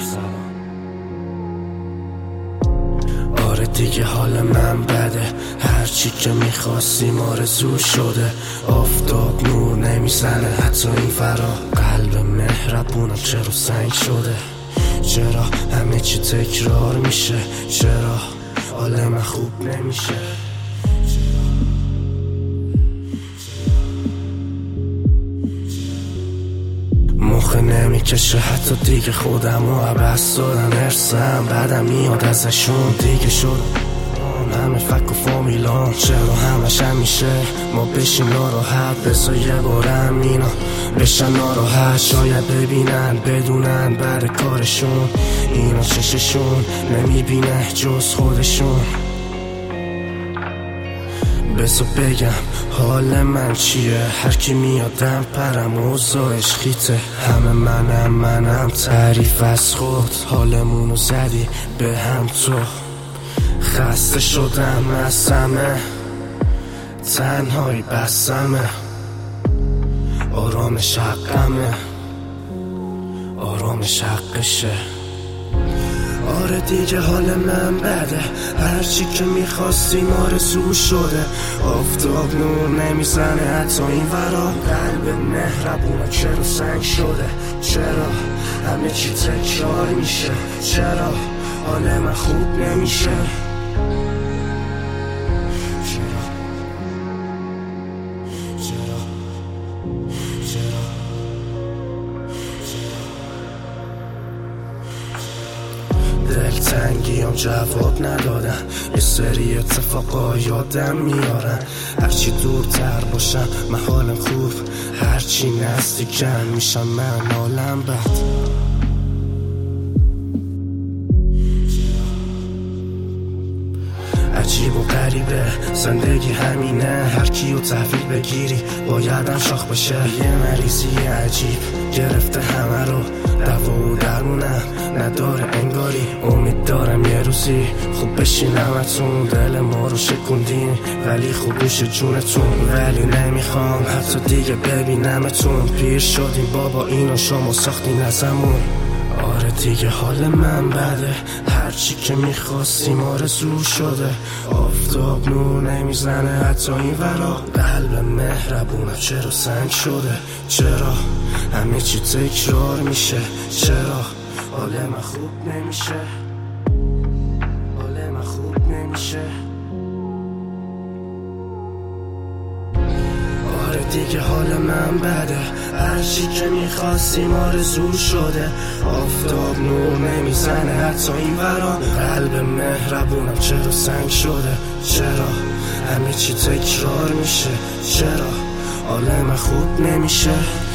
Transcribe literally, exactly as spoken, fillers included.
آره دیگه حال من بده، هرچی که میخواستیم آرزو شده. آفتاب نور نمیزنه حتی این فرا، قلب مهربونم چرا سنگ شده؟ چرا همه چی تکرار میشه؟ چرا حال من خوب نمیشه؟ مخه نمیکشه حتی دیگه خودم و عبست دادن، ارسم بعدم میاد ازشون دیگه شدم همه فک و فامیلان. چرا همش همیشه ما بشیم ناراحت؟ بذار یه بارم اینا بشن ناراحت، شاید ببینن بدونن بعد کارشون اینا چششون نمیبینه جز خودشون. بذار بگم حال من چیه، هر کی میادم پرم اوضاعش خیته. همه منم منم تعریف از خود، حالمونو زدی به هم تو. خسته شدم از همه تنهایی بسمه، آرامش حقمه آرامش حقشه. آره دیگه حال من بده، هرچی که میخواستیم آرزو شده. آفتاب نور نمیزنه حتی این ورا، قلب مهربونه چرا سنگ شده؟ چرا همه چی تکرار میشه؟ چرا حال من خوب نمیشه؟ دلتنگیام جواب ندادن، یه سری اتفاقا یادم میارن. هرچی دورتر باشم من حالم خوب، هرچی نزدیکم میشم من حالم بد. عجیب و غریبه زندگی همینه، هر کیو تحویل بگیری بایدم شاخ بشه. یه مریضی عجیب گرفته همه رو، دوا و درمونم نداره انگاری. امید دارم یه روزی خوب بشینمتون، دل ما رو شکوندین ولی خوب میشه جونتون. ولی نمیخوام حتی دیگه ببینمتون، پیر شدیم بابا اینو شما ساختین ازمون. آره دیگه حال من بده، هرچی که میخواستیم آرزو شده. آفتاب نور نمیزنه حتی این ورا، قلب مهربونه چرا سنگ شده؟ چرا همه چی تکرار میشه؟ چرا حال من خوب نمیشه؟ حال من خوب نمیشه؟ آره دیگه حال من بده، هرچی که میخواستیم آرزو شده. آفتاب نور نمیزنه حتی این ورا، قلب مهربونم چرا سنگ شده؟ چرا همه چی تکرار میشه؟ چرا حال من خوب نمیشه؟